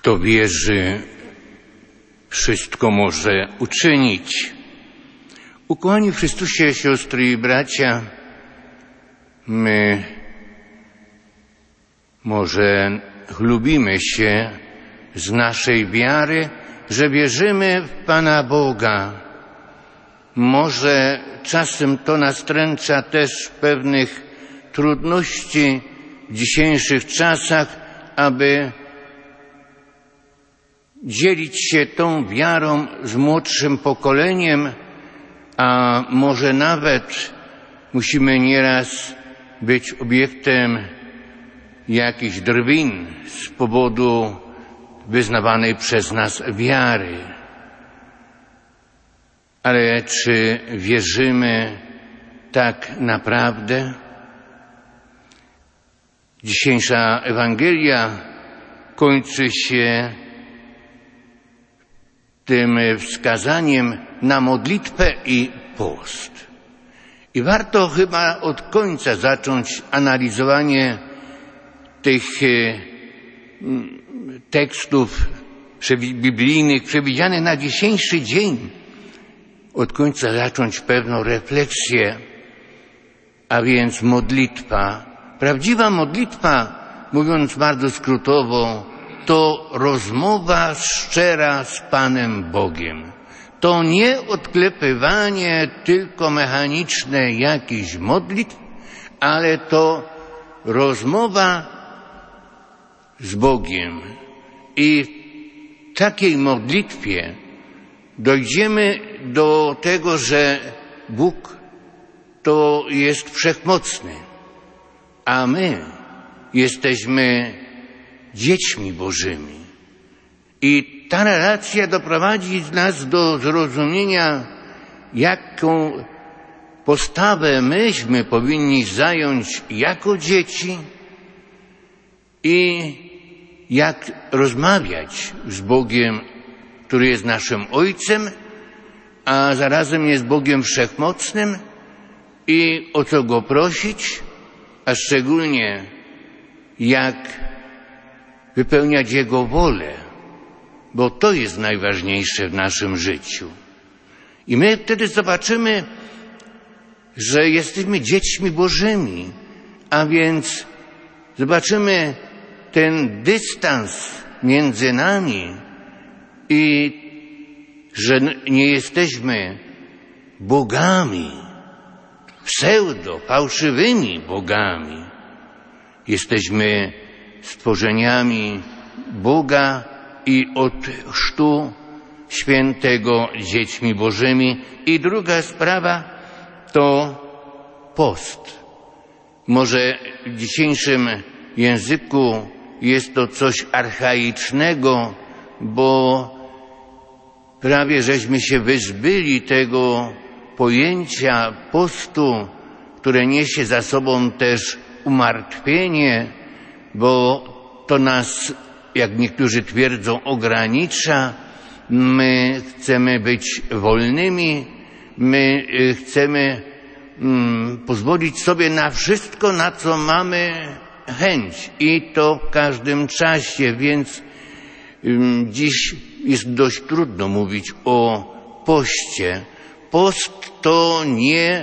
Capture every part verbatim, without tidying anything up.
Kto wierzy, wszystko może uczynić. Ukochani w Chrystusie, siostry i bracia, my może chlubimy się z naszej wiary, że wierzymy w Pana Boga. Może czasem to nastręcza też pewnych trudności w dzisiejszych czasach, aby dzielić się tą wiarą z młodszym pokoleniem, a może nawet musimy nieraz być obiektem jakichś drwin z powodu wyznawanej przez nas wiary. Ale czy wierzymy tak naprawdę? Dzisiejsza Ewangelia kończy się tym wskazaniem na modlitwę i post. I warto chyba od końca zacząć analizowanie tych tekstów biblijnych przewidzianych na dzisiejszy dzień. Od końca zacząć pewną refleksję, a więc modlitwa. Prawdziwa modlitwa, mówiąc bardzo skrótowo, to rozmowa szczera z Panem Bogiem. To nie odklepywanie tylko mechaniczne jakichś modlitw, ale to rozmowa z Bogiem. I w takiej modlitwie dojdziemy do tego, że Bóg to jest wszechmocny, a my jesteśmy dziećmi Bożymi. I ta relacja doprowadzi nas do zrozumienia, jaką postawę myśmy powinni zająć jako dzieci i jak rozmawiać z Bogiem, który jest naszym Ojcem, a zarazem jest Bogiem Wszechmocnym, i o co Go prosić, a szczególnie jak wypełniać Jego wolę, bo to jest najważniejsze w naszym życiu. I my wtedy zobaczymy, że jesteśmy dziećmi Bożymi, a więc zobaczymy ten dystans między nami i że nie jesteśmy bogami, pseudo, fałszywymi bogami. Jesteśmy stworzeniami Boga i od chrztu świętego dziećmi Bożymi. I druga sprawa to post. Może w dzisiejszym języku jest to coś archaicznego, bo prawie żeśmy się wyzbyli tego pojęcia postu, które niesie za sobą też umartwienie, bo to nas, jak niektórzy twierdzą, ogranicza. My chcemy być wolnymi, my chcemy mm, pozwolić sobie na wszystko, na co mamy chęć, i to w każdym czasie, więc ym, dziś jest dość trudno mówić o poście. Post to nie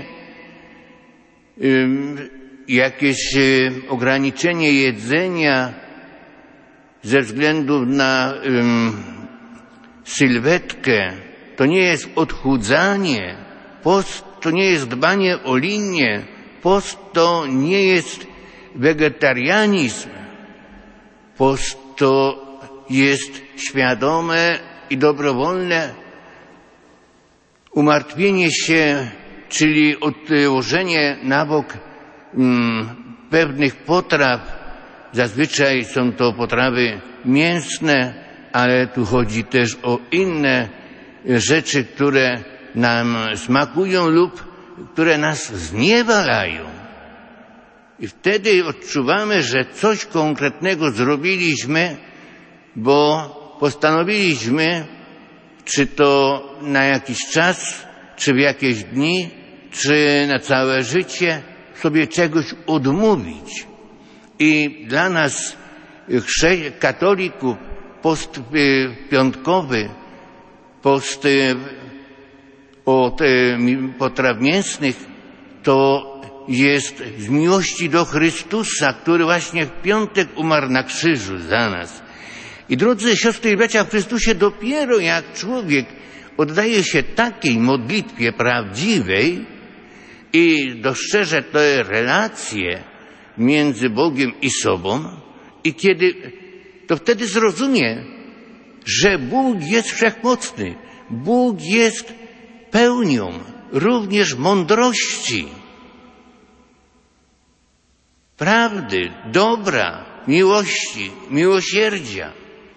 ym, jakieś y, ograniczenie jedzenia ze względu na ym, sylwetkę. To nie jest odchudzanie. Post to nie jest dbanie o linię. Post to nie jest wegetarianizm. Post to jest świadome i dobrowolne umartwienie się, czyli odłożenie na bok mm, pewnych potraw. Zazwyczaj są to potrawy mięsne, ale tu chodzi też o inne rzeczy, które nam smakują lub które nas zniewalają. I wtedy odczuwamy, że coś konkretnego zrobiliśmy, bo postanowiliśmy, czy to na jakiś czas, czy w jakieś dni, czy na całe życie, sobie czegoś odmówić. I dla nas, katolików, post piątkowy, post od potraw mięsnych, to jest z miłości do Chrystusa, który właśnie w piątek umarł na krzyżu za nas. I drodzy siostry i bracia w Chrystusie, dopiero jak człowiek oddaje się takiej modlitwie prawdziwej i dostrzeże te relacje między Bogiem i sobą, i kiedy, to wtedy zrozumie, że Bóg jest wszechmocny. Bóg jest pełnią również mądrości, prawdy, dobra, miłości, miłosierdzia.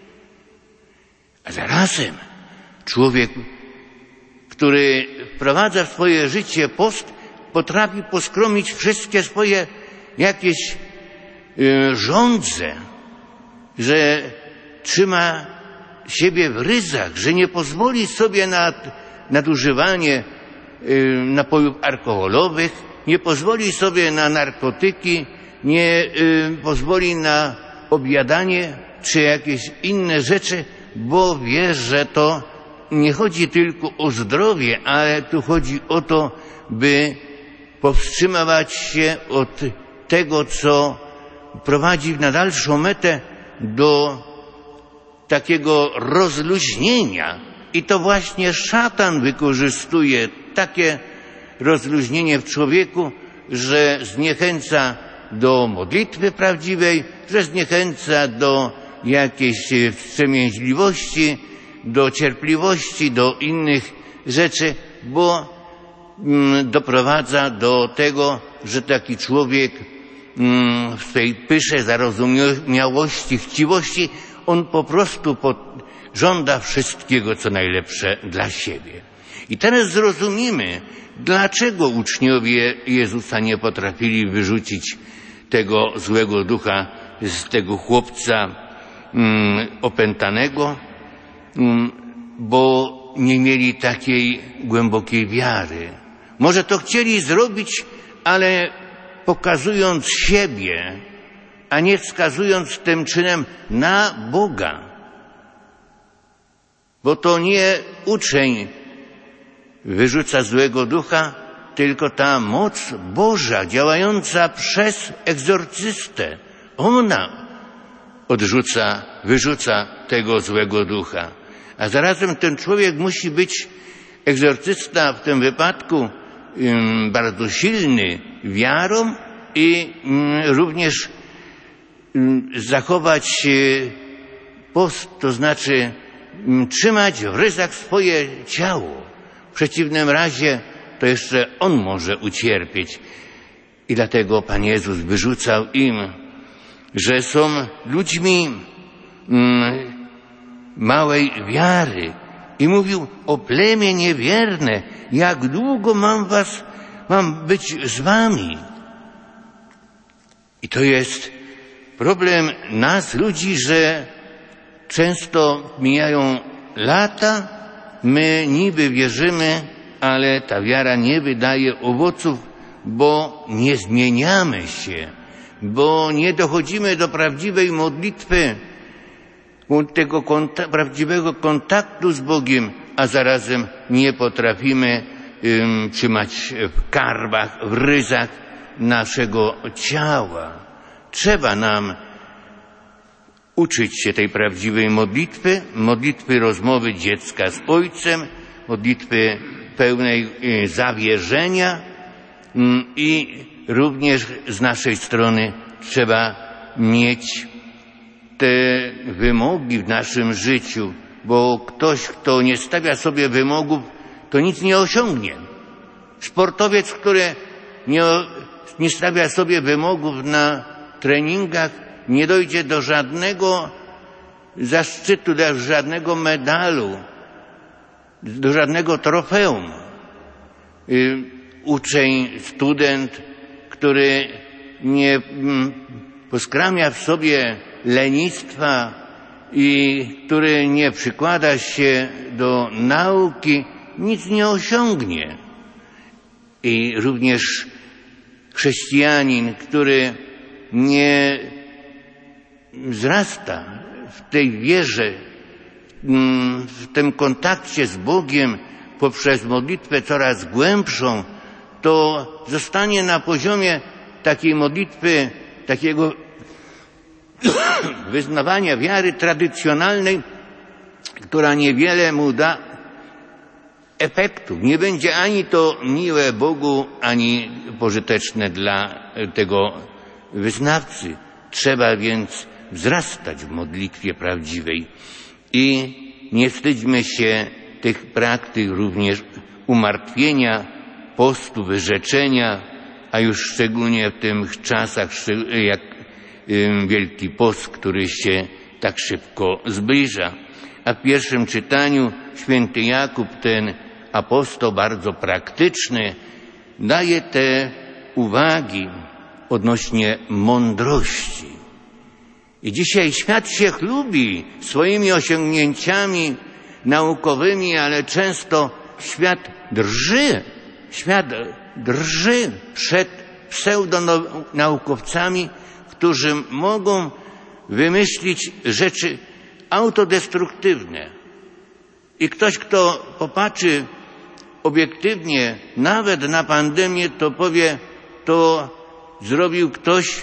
A zarazem człowiek, który wprowadza w swoje życie post, potrafi poskromić wszystkie swoje jakieś y, żądze, że trzyma siebie w ryzach, że nie pozwoli sobie na nadużywanie y, napojów alkoholowych, nie pozwoli sobie na narkotyki, nie y, pozwoli na objadanie czy jakieś inne rzeczy, bo wie, że to nie chodzi tylko o zdrowie, ale tu chodzi o to, by powstrzymywać się od tego, co prowadzi na dalszą metę do takiego rozluźnienia. I to właśnie szatan wykorzystuje takie rozluźnienie w człowieku, że zniechęca do modlitwy prawdziwej, że zniechęca do jakiejś wstrzemięźliwości, do cierpliwości, do innych rzeczy, bo mm, doprowadza do tego, że taki człowiek mm, w tej pysze, zarozumiałości, chciwości, on po prostu pod, żąda wszystkiego, co najlepsze dla siebie. I teraz zrozumimy, dlaczego uczniowie Jezusa nie potrafili wyrzucić tego złego ducha z tego chłopca mm, opętanego, mm, bo nie mieli takiej głębokiej wiary. Może to chcieli zrobić, ale pokazując siebie, a nie wskazując tym czynem na Boga. Bo to nie uczeń wyrzuca złego ducha, tylko ta moc Boża działająca przez egzorcystę. Ona odrzuca, wyrzuca tego złego ducha. A zarazem ten człowiek musi być, egzorcysta w tym wypadku, um, bardzo silny wiarą i um, również um, zachować um, post, to znaczy um, trzymać w ryzach swoje ciało. W przeciwnym razie to jeszcze on może ucierpieć. I dlatego Pan Jezus wyrzucał im, że są ludźmi mm, małej wiary. I mówił: o plemię niewierne, jak długo mam was, mam być z wami? I to jest problem nas, ludzi, że często mijają lata, my niby wierzymy, ale ta wiara nie wydaje owoców, bo nie zmieniamy się, bo nie dochodzimy do prawdziwej modlitwy, tego konta- prawdziwego kontaktu z Bogiem, a zarazem nie potrafimy um, trzymać w karwach, w ryzach naszego ciała. Trzeba nam uczyć się tej prawdziwej modlitwy, modlitwy rozmowy dziecka z Ojcem, modlitwy pełnej zawierzenia i również z naszej strony trzeba mieć te wymogi w naszym życiu, bo ktoś, kto nie stawia sobie wymogów, to nic nie osiągnie. Sportowiec, który nie, nie stawia sobie wymogów na treningach, nie dojdzie do żadnego zaszczytu, do żadnego medalu, do żadnego trofeum. Uczeń, student, który nie poskramia w sobie lenistwa i który nie przykłada się do nauki, nic nie osiągnie. I również chrześcijanin, który nie wzrasta w tej wierze w tym kontakcie z Bogiem poprzez modlitwę coraz głębszą, to zostanie na poziomie takiej modlitwy, takiego wyznawania wiary tradycjonalnej, która niewiele mu da efektu. Nie będzie ani to miłe Bogu, ani pożyteczne dla tego wyznawcy. Trzeba więc wzrastać w modlitwie prawdziwej i nie wstydźmy się tych praktyk również umartwienia, postu, wyrzeczenia, a już szczególnie w tych czasach, jak Wielki Post, który się tak szybko zbliża. A w pierwszym czytaniu święty Jakub, ten apostoł bardzo praktyczny, daje te uwagi odnośnie mądrości. I dzisiaj świat się chlubi swoimi osiągnięciami naukowymi, ale często świat drży, świat drży przed pseudonaukowcami, którzy mogą wymyślić rzeczy autodestruktywne. I ktoś, kto popatrzy obiektywnie nawet na pandemię, to powie, to zrobił ktoś,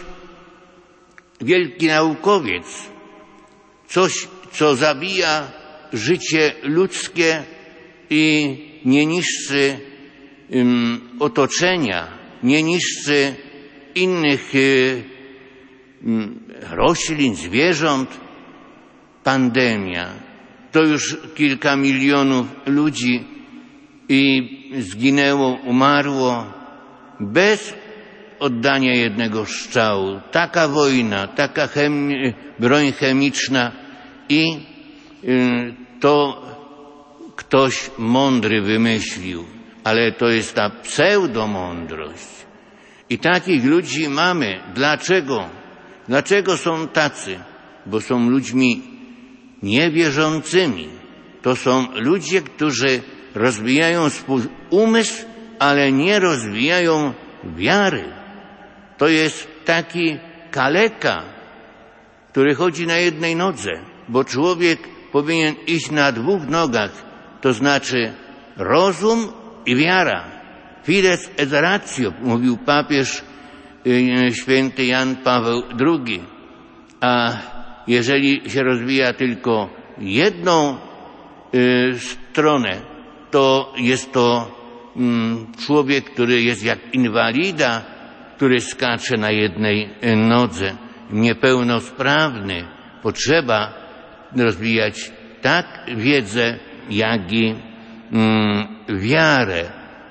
wielki naukowiec, coś, co zabija życie ludzkie i nie niszczy um, otoczenia, nie niszczy innych y, um, roślin, zwierząt. Pandemia to już kilka milionów ludzi i zginęło, umarło bez oddania jednego strzału. Taka wojna, taka chemi- broń chemiczna i y, to ktoś mądry wymyślił, ale to jest ta pseudomądrość. I takich ludzi mamy. Dlaczego? Dlaczego są tacy? Bo są ludźmi niewierzącymi. To są ludzie, którzy rozwijają swój umysł, ale nie rozwijają wiary. To jest taki kaleka, który chodzi na jednej nodze, bo człowiek powinien iść na dwóch nogach, to znaczy rozum i wiara. Fides et ratio, mówił papież święty Jan Paweł drugi. A jeżeli się rozwija tylko jedną y, stronę, to jest to y, człowiek, który jest jak inwalida, który skacze na jednej nodze, niepełnosprawny. Potrzeba rozwijać tak wiedzę, jak i mm, wiarę.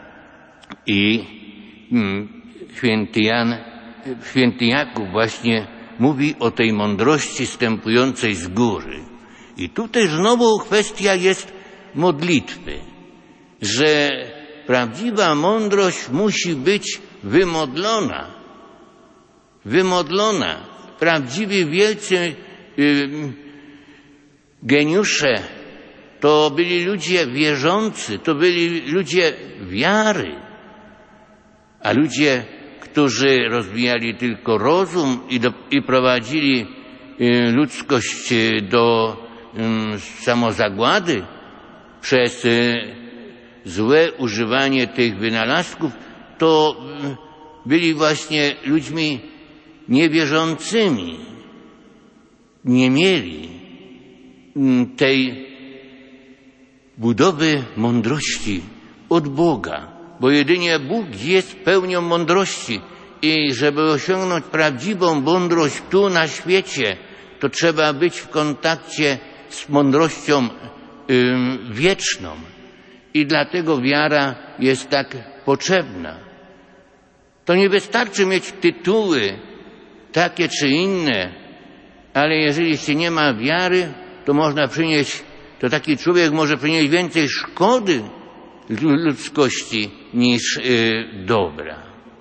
I mm, święty Jan, święty Jakub właśnie mówi o tej mądrości stępującej z góry. I tutaj znowu kwestia jest modlitwy, że prawdziwa mądrość musi być wymodlona. Wymodlona. Prawdziwi wielcy y, geniusze to byli ludzie wierzący, to byli ludzie wiary, a ludzie, którzy rozwijali tylko rozum i, do, i prowadzili y, ludzkość do y, samozagłady przez y, złe używanie tych wynalazków, to y, byli właśnie ludźmi niewierzącymi. Nie mieli y, tej budowy mądrości od Boga, bo jedynie Bóg jest pełnią mądrości i żeby osiągnąć prawdziwą mądrość tu na świecie, to trzeba być w kontakcie z mądrością y, wieczną. I dlatego wiara jest tak potrzebna. To nie wystarczy mieć tytuły takie czy inne, ale jeżeli się nie ma wiary, to można przynieść, to taki człowiek może przynieść więcej szkody ludzkości niż y, dobra.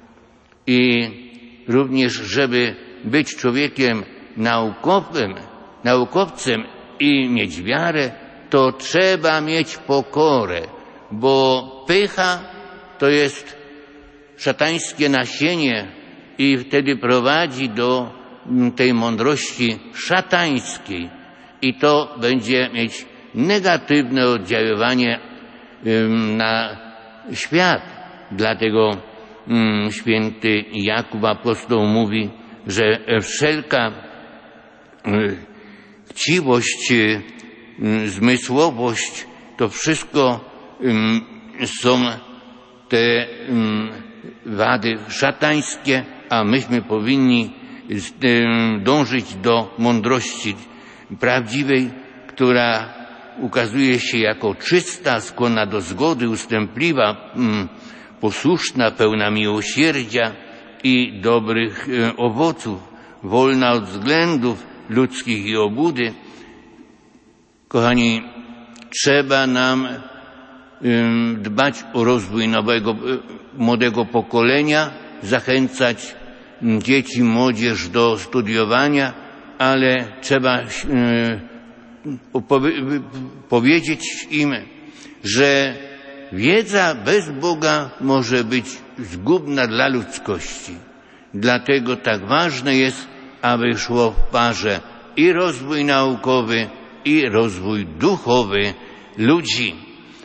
I również, żeby być człowiekiem naukowym, naukowcem i mieć wiarę, to trzeba mieć pokorę, bo pycha to jest szatańskie nasienie i wtedy prowadzi do tej mądrości szatańskiej i to będzie mieć negatywne oddziaływanie na świat. Dlatego święty Jakub apostoł mówi, że wszelka chciwość, zmysłowość, to wszystko są te wady szatańskie, a myśmy powinni dążyć do mądrości prawdziwej, która ukazuje się jako czysta, skłonna do zgody, ustępliwa, posłuszna, pełna miłosierdzia i dobrych owoców, wolna od względów ludzkich i obłudy. Kochani, trzeba nam dbać o rozwój nowego, młodego pokolenia, zachęcać dzieci, młodzież do studiowania, ale trzeba powiedzieć im, że wiedza bez Boga może być zgubna dla ludzkości. Dlatego tak ważne jest, aby szło w parze i rozwój naukowy, i rozwój duchowy ludzi.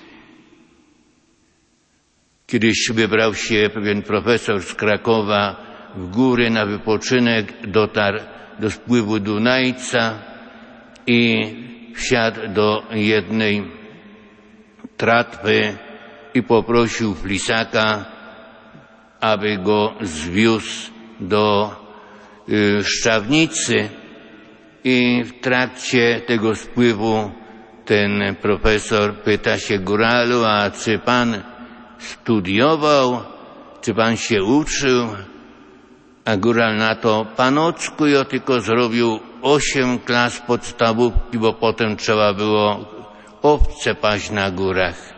Kiedyś wybrał się pewien profesor z Krakowa w góry na wypoczynek, dotarł do spływu Dunajca i wsiadł do jednej tratwy i poprosił flisaka, aby go zwiózł do y, Szczawnicy. I w trakcie tego spływu ten profesor pyta się góralu: a czy pan studiował, czy pan się uczył? A góral na to: panocku, ja tylko zrobił osiem klas podstawówki, bo potem trzeba było owce paść na górach.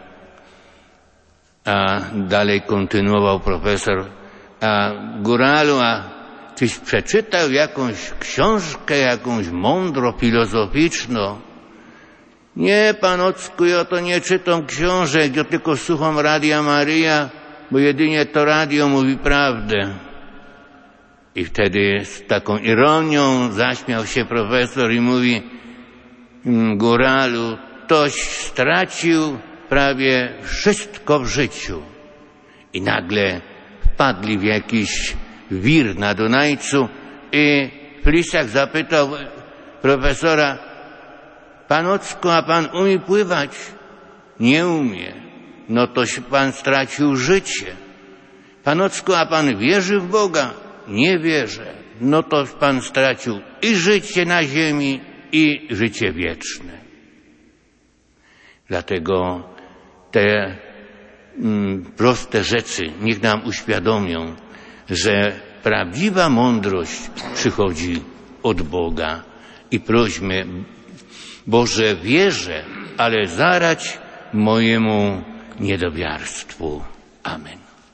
A dalej kontynuował profesor: a góralu, a czyś przeczytał jakąś książkę, jakąś mądro filozoficzną? Nie, panocku, ja to nie czytam książek, ja tylko słucham Radia Maryja, bo jedynie to radio mówi prawdę. I wtedy z taką ironią zaśmiał się profesor i mówi: góralu, toś stracił prawie wszystko w życiu. I nagle wpadli w jakiś wir na Dunajcu i flisak zapytał profesora: panocku, a pan umie pływać? Nie umie. No toś pan stracił życie. Panocku, a pan wierzy w Boga? Nie wierzę. No to pan stracił i życie na ziemi, i życie wieczne. Dlatego te mm, proste rzeczy niech nam uświadomią, że prawdziwa mądrość przychodzi od Boga. I prośmy: Boże, wierzę, ale zarać mojemu niedowiarstwu. Amen.